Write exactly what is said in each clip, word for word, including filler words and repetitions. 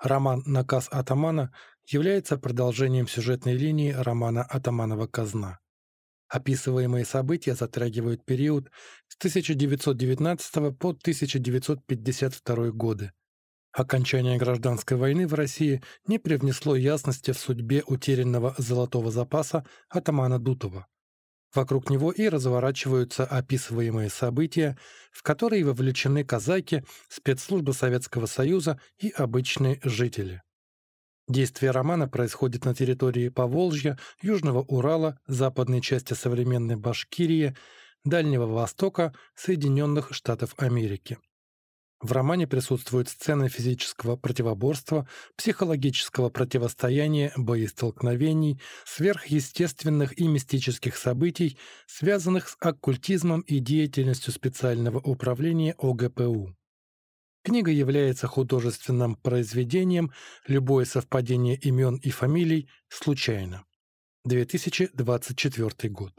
Роман «Наказ атамана» является продолжением сюжетной линии романа «Атаманова казна». Описываемые события затрагивают период с тысяча девятьсот девятнадцатого по тысяча девятьсот пятьдесят второй годы. Окончание гражданской войны в России не привнесло ясности в судьбе утерянного золотого запаса атамана Дутова. Вокруг него и разворачиваются описываемые события, в которые вовлечены казаки, спецслужбы Советского Союза и обычные жители. Действие романа происходит на территории Поволжья, Южного Урала, западной части современной Башкирии, Дальнего Востока, Соединенных Штатов Америки. В романе присутствуют сцены физического противоборства, психологического противостояния, боестолкновений, сверхъестественных и мистических событий, связанных с оккультизмом и деятельностью специального управления О Г П У. Книга является художественным произведением, любое совпадение имен и фамилий случайно. две тысячи двадцать четвёртый год.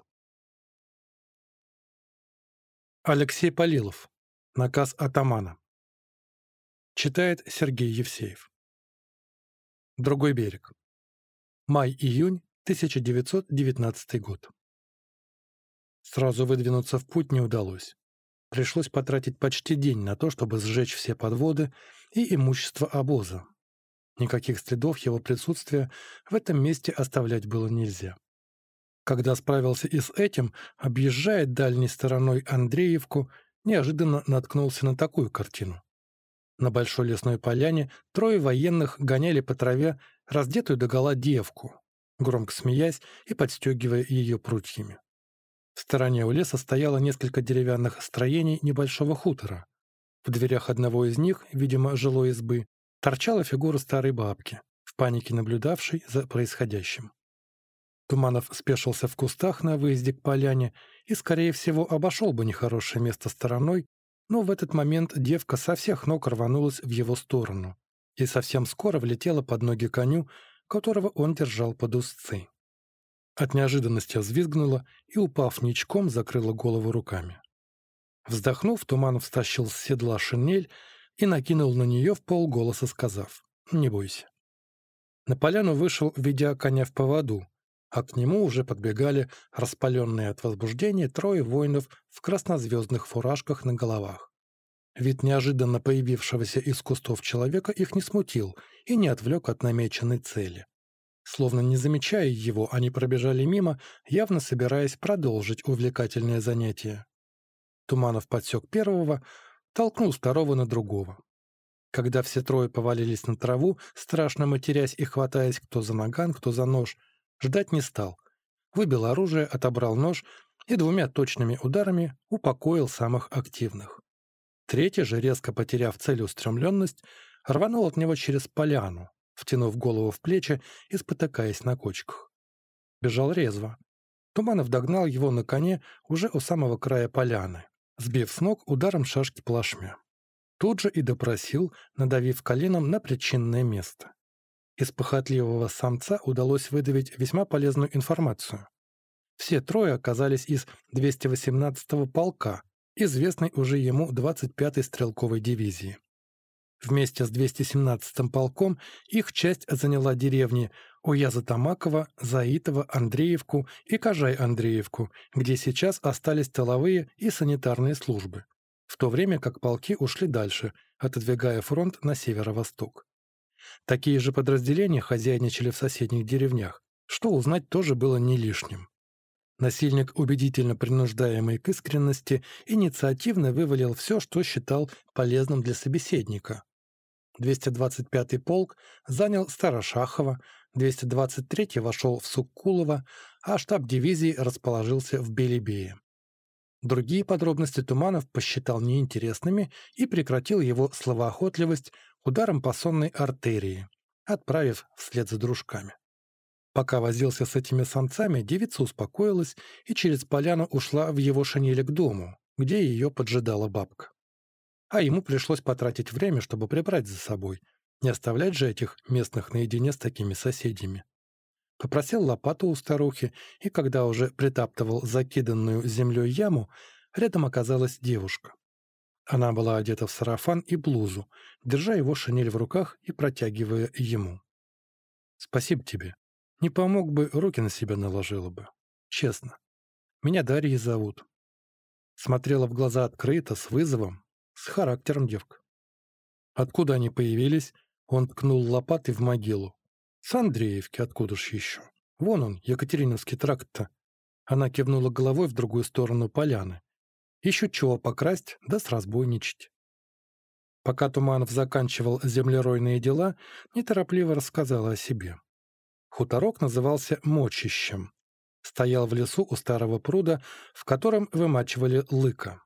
Алексей Полилов. Наказ атамана. Читает Сергей Евсеев. Другой берег. Май-июнь тысяча девятьсот девятнадцатый год. Сразу выдвинуться в путь не удалось. Пришлось потратить почти день на то, чтобы сжечь все подводы и имущество обоза. Никаких следов его присутствия в этом месте оставлять было нельзя. Когда справился и с этим, объезжая дальней стороной Андреевку, неожиданно наткнулся на такую картину. На большой лесной поляне трое военных гоняли по траве раздетую догола девку, громко смеясь и подстегивая ее прутьями. В стороне у леса стояло несколько деревянных строений небольшого хутора. В дверях одного из них, видимо, жилой избы, торчала фигура старой бабки, в панике наблюдавшей за происходящим. Туманов спешился в кустах на выезде к поляне и, скорее всего, обошел бы нехорошее место стороной, но в этот момент девка со всех ног рванулась в его сторону и совсем скоро влетела под ноги коню, которого он держал под узцы. От неожиданности взвизгнула и, упав ничком, закрыла голову руками. Вздохнув, Туманов стащил с седла шинель и накинул на нее в полголоса, сказав: «Не бойся». На поляну вышел, ведя коня в поводу, а к нему уже подбегали распаленные от возбуждения трое воинов в краснозвездных фуражках на головах. Вид неожиданно появившегося из кустов человека их не смутил и не отвлек от намеченной цели. Словно не замечая его, они пробежали мимо, явно собираясь продолжить увлекательное занятие. Туманов подсек первого, толкнул второго на другого. Когда все трое повалились на траву, страшно матерясь и хватаясь кто за наган, кто за нож, ждать не стал. Выбил оружие, отобрал нож и двумя точными ударами упокоил самых активных. Третий же, резко потеряв целеустремленность, рванул от него через поляну, втянув голову в плечи и спотыкаясь на кочках. Бежал резво. Туманов догнал его на коне уже у самого края поляны, сбив с ног ударом шашки плашмя. Тут же и допросил, надавив коленом на причинное место. Из похотливого самца удалось выдавить весьма полезную информацию. Все трое оказались из двухсот восемнадцатого полка, известной уже ему двадцать пятой стрелковой дивизии. Вместе с двухсот семнадцатым полком их часть заняла деревни Уяза-Тамакова, Заитово, Андреевку и Кажай-Андреевку, где сейчас остались тыловые и санитарные службы, в то время как полки ушли дальше, отодвигая фронт на северо-восток. Такие же подразделения хозяйничали в соседних деревнях, что узнать тоже было не лишним. Насильник, убедительно принуждаемый к искренности, инициативно вывалил все, что считал полезным для собеседника. двухсот двадцать пятый полк занял Старошахово, двести двадцать третий вошел в Суккулово, а штаб дивизии расположился в Белебее. Другие подробности Туманов посчитал неинтересными и прекратил его словоохотливость ударом по сонной артерии, отправив вслед за дружками. Пока возился с этими самцами, девица успокоилась и через поляну ушла в его шинели к дому, где ее поджидала бабка. А ему пришлось потратить время, чтобы прибрать за собой, не оставлять же этих местных наедине с такими соседями. Попросил лопату у старухи, и когда уже притаптывал закиданную землей яму, рядом оказалась девушка. Она была одета в сарафан и блузу, держа его шинель в руках и протягивая ему. «Спасибо тебе. Не помог бы, руки на себя наложила бы. Честно. Меня Дарьей зовут». Смотрела в глаза открыто, с вызовом, с характером девка. Откуда они появились, он ткнул лопатой в могилу. С Андреевки, откуда ж еще? Вон он, Екатериновский тракт-то. Она кивнула головой в другую сторону поляны. Еще чего покрасть, да сразбойничать. Пока Туманов заканчивал землеройные дела, неторопливо рассказала о себе. Хуторок назывался Мочищем. Стоял в лесу у старого пруда, в котором вымачивали лыка.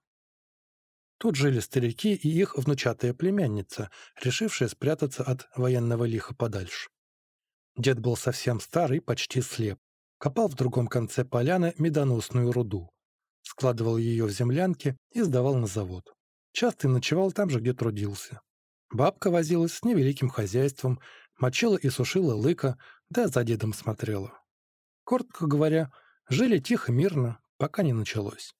Тут жили старики и их внучатая племянница, решившая спрятаться от военного лиха подальше. Дед был совсем старый, почти слеп. Копал в другом конце поляны медоносную руду. Складывал ее в землянке и сдавал на завод. Часто и ночевал там же, где трудился. Бабка возилась с невеликим хозяйством, мочила и сушила лыка, да за дедом смотрела. Коротко говоря, жили тихо, мирно, пока не началось.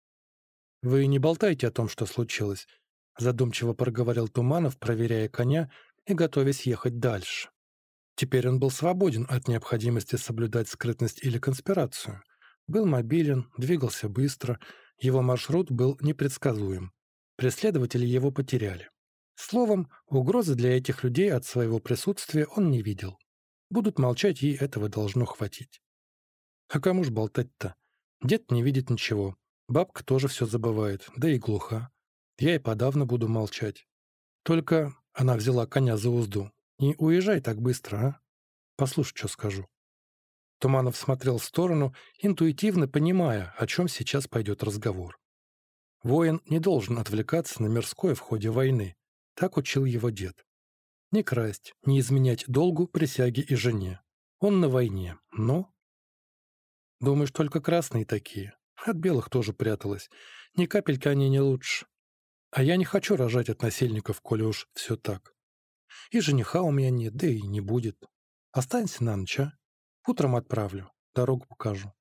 «Вы не болтайте о том, что случилось», — задумчиво проговорил Туманов, проверяя коня и готовясь ехать дальше. Теперь он был свободен от необходимости соблюдать скрытность или конспирацию. Был мобилен, двигался быстро, его маршрут был непредсказуем. Преследователи его потеряли. Словом, угрозы для этих людей от своего присутствия он не видел. Будут молчать, и этого должно хватить. А кому ж болтать-то? Дед не видит ничего. Бабка тоже все забывает, да и глуха. Я и подавно буду молчать. Только она взяла коня за узду. Не уезжай так быстро, а? Послушай, что скажу. Туманов смотрел в сторону, интуитивно понимая, о чем сейчас пойдет разговор. Воин не должен отвлекаться на мирское в ходе войны. Так учил его дед. Не красть, не изменять долгу, присяге и жене. Он на войне, но... Думаешь, только красные такие? От белых тоже пряталась. Ни капельки они не лучше. А я не хочу рожать от насильников, коли уж все так. И жениха у меня нет, да и не будет. Останься на ночь, а? Утром отправлю, дорогу покажу.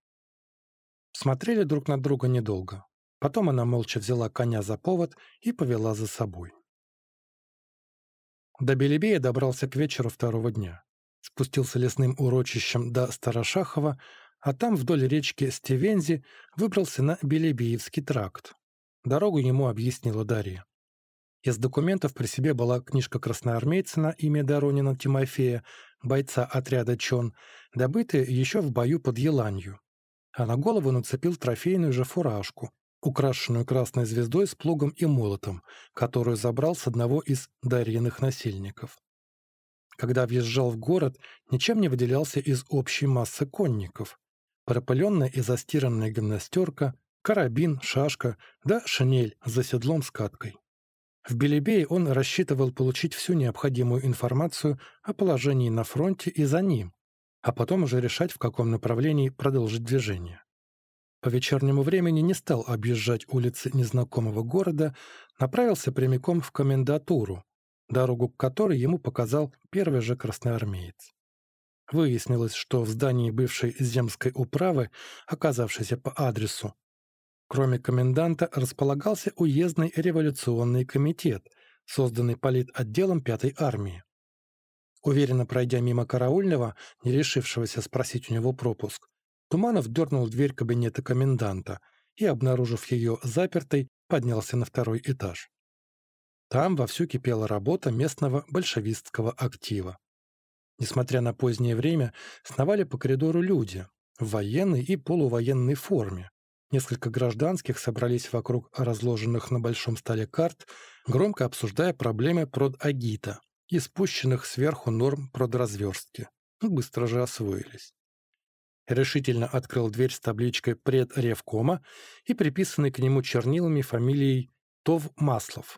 Смотрели друг на друга недолго. Потом она молча взяла коня за повод и повела за собой. До Белебея добрался к вечеру второго дня. Спустился лесным урочищем до Старошахова, а там вдоль речки Стевензи выбрался на Белебеевский тракт. Дорогу ему объяснила Дарья. Из документов при себе была книжка красноармейца на имя Доронина Тимофея, бойца отряда Чон, добытая еще в бою под Еланью. А на голову нацепил трофейную же фуражку, украшенную красной звездой с плугом и молотом, которую забрал с одного из Дарьиных насильников. Когда въезжал в город, ничем не выделялся из общей массы конников. Пропыленная и застиранная гимнастерка, карабин, шашка, да шинель за седлом с каткой. В Белебее он рассчитывал получить всю необходимую информацию о положении на фронте и за ним, а потом уже решать, в каком направлении продолжить движение. По вечернему времени не стал объезжать улицы незнакомого города, направился прямиком в комендатуру, дорогу к которой ему показал первый же красноармеец. Выяснилось, что в здании бывшей земской управы, оказавшейся по адресу, кроме коменданта, располагался уездный революционный комитет, созданный политотделом пятой армии. Уверенно пройдя мимо караульного, не решившегося спросить у него пропуск, Туманов дернул дверь кабинета коменданта и, обнаружив ее запертой, поднялся на второй этаж. Там вовсю кипела работа местного большевистского актива. Несмотря на позднее время, сновали по коридору люди в военной и полувоенной форме. Несколько гражданских собрались вокруг разложенных на большом столе карт, громко обсуждая проблемы продагита и спущенных сверху норм продразверстки. Быстро же освоились. Решительно открыл дверь с табличкой предревкома и приписанной к нему чернилами фамилией Тов Маслов.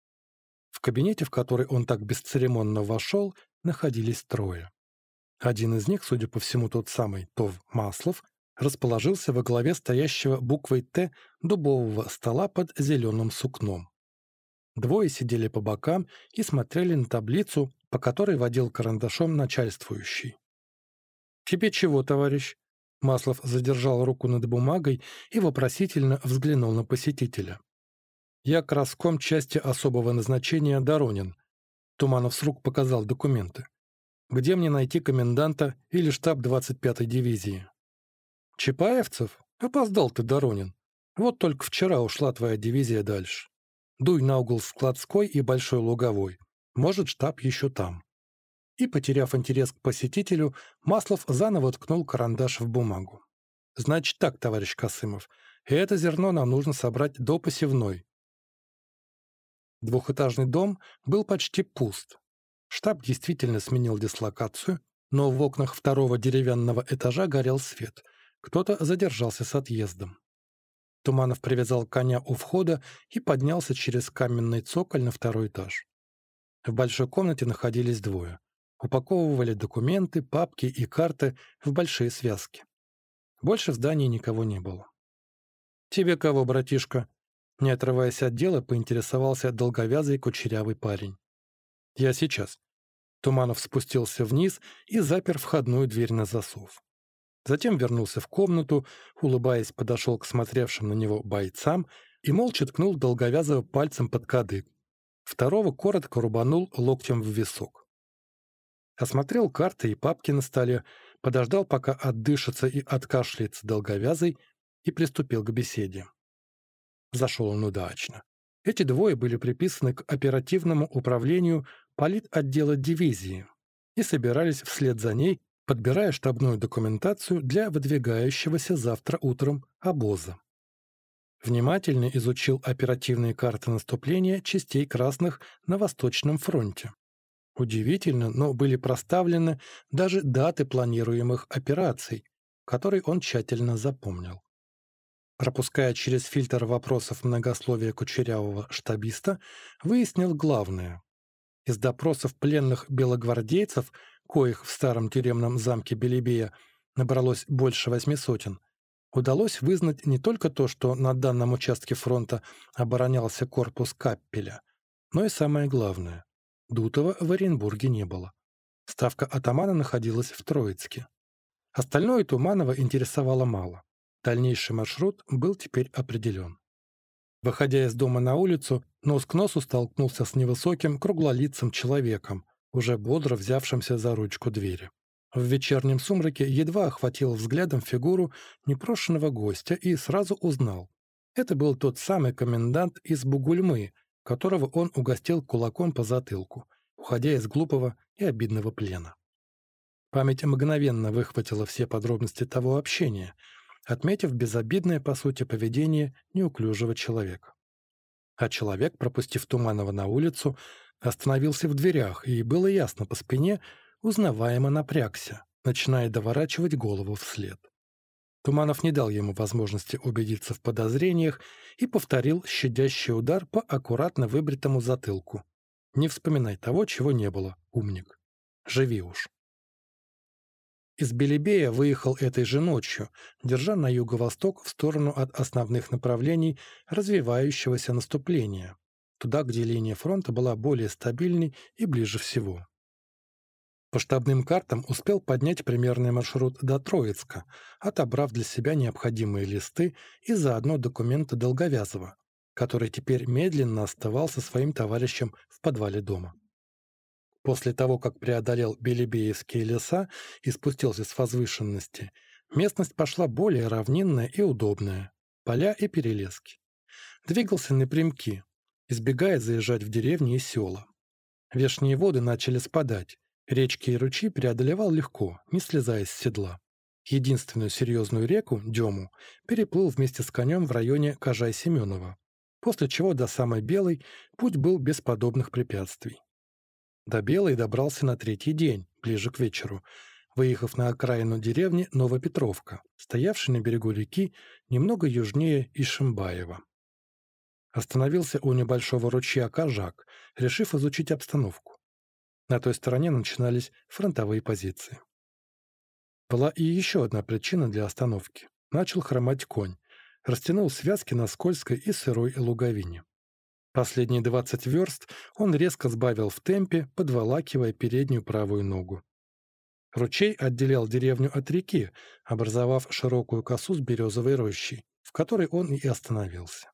В кабинете, в который он так бесцеремонно вошел, находились трое. Один из них, судя по всему тот самый Тов Маслов, расположился во главе стоящего буквой «Т» дубового стола под зеленым сукном. Двое сидели по бокам и смотрели на таблицу, по которой водил карандашом начальствующий. «Тебе чего, товарищ?» Маслов задержал руку над бумагой и вопросительно взглянул на посетителя. Я краском части особого назначения Доронин. Туманов с рук показал документы. Где мне найти коменданта или штаб двадцать пятой дивизии? Чапаевцев? Опоздал ты, Доронин. Вот только вчера ушла твоя дивизия дальше. Дуй на угол Складской и Большой Луговой. Может, штаб еще там. И, потеряв интерес к посетителю, Маслов заново ткнул карандаш в бумагу. Значит так, товарищ Касымов, это зерно нам нужно собрать до посевной. Двухэтажный дом был почти пуст. Штаб действительно сменил дислокацию, но в окнах второго деревянного этажа горел свет. Кто-то задержался с отъездом. Туманов привязал коня у входа и поднялся через каменный цоколь на второй этаж. В большой комнате находились двое. Упаковывали документы, папки и карты в большие связки. Больше в здании никого не было. «Тебе кого, братишка?» Не отрываясь от дела, поинтересовался долговязый кучерявый парень. «Я сейчас». Туманов спустился вниз и запер входную дверь на засов. Затем вернулся в комнату, улыбаясь, подошел к смотревшим на него бойцам и молча ткнул долговязого пальцем под кадык. Второго коротко рубанул локтем в висок. Осмотрел карты и папки на столе, подождал, пока отдышится и откашляется долговязый, и приступил к беседе. Зашел он удачно. Эти двое были приписаны к оперативному управлению политотдела дивизии и собирались вслед за ней, подбирая штабную документацию для выдвигающегося завтра утром обоза. Внимательно изучил оперативные карты наступления частей красных на Восточном фронте. Удивительно, но были проставлены даже даты планируемых операций, которые он тщательно запомнил. Пропуская через фильтр вопросов многословия кучерявого штабиста, выяснил главное. Из допросов пленных белогвардейцев, коих в старом тюремном замке Белебея набралось больше восьми сотен, удалось вызнать не только то, что на данном участке фронта оборонялся корпус Каппеля, но и самое главное – Дутова в Оренбурге не было. Ставка атамана находилась в Троицке. Остальное Туманова интересовало мало. Дальнейший маршрут был теперь определен. Выходя из дома на улицу, нос к носу столкнулся с невысоким, круглолицым человеком, уже бодро взявшимся за ручку двери. В вечернем сумраке едва охватил взглядом фигуру непрошенного гостя и сразу узнал. Это был тот самый комендант из Бугульмы, которого он угостил кулаком по затылку, уходя из глупого и обидного плена. Память мгновенно выхватила все подробности того общения, отметив безобидное, по сути, поведение неуклюжего человека. А человек, пропустив Туманова на улицу, остановился в дверях, и было ясно по спине, узнаваемо напрягся, начиная доворачивать голову вслед. Туманов не дал ему возможности убедиться в подозрениях и повторил щадящий удар по аккуратно выбритому затылку. «Не вспоминай того, чего не было, умник. Живи уж». Из Белебея выехал этой же ночью, держа на юго-восток в сторону от основных направлений развивающегося наступления, туда, где линия фронта была более стабильной и ближе всего. По штабным картам успел поднять примерный маршрут до Троицка, отобрав для себя необходимые листы и заодно документы Долговязова, который теперь медленно оставался своим товарищем в подвале дома. После того, как преодолел Белебеевские леса и спустился с возвышенности, местность пошла более равнинная и удобная, поля и перелески. Двигался напрямки, избегая заезжать в деревни и села. Вешние воды начали спадать, речки и ручьи преодолевал легко, не слезая с седла. Единственную серьезную реку, Дему, переплыл вместе с конем в районе Кажай-Семенова, после чего до самой Белой путь был без подобных препятствий. До Белой добрался на третий день, ближе к вечеру, выехав на окраину деревни Новопетровка, стоявшей на берегу реки немного южнее Ишимбаева. Остановился у небольшого ручья Кажак, решив изучить обстановку. На той стороне начинались фронтовые позиции. Была и еще одна причина для остановки. Начал хромать конь, растянул связки на скользкой и сырой луговине. Последние двадцать верст он резко сбавил в темпе, подволакивая переднюю правую ногу. Ручей отделял деревню от реки, образовав широкую косу с березовой рощей, в которой он и остановился.